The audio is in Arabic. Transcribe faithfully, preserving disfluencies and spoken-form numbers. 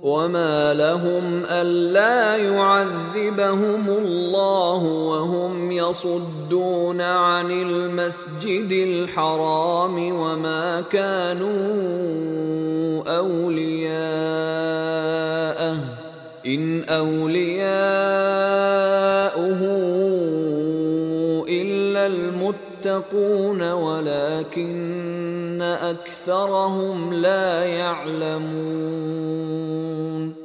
وما لهم ألا يعذبهم الله وهم يصدون عن المسجد الحرام وما كانوا أولياءه إن أولياؤه إلا المتقون ولكن أكثرهم لا يعلمون.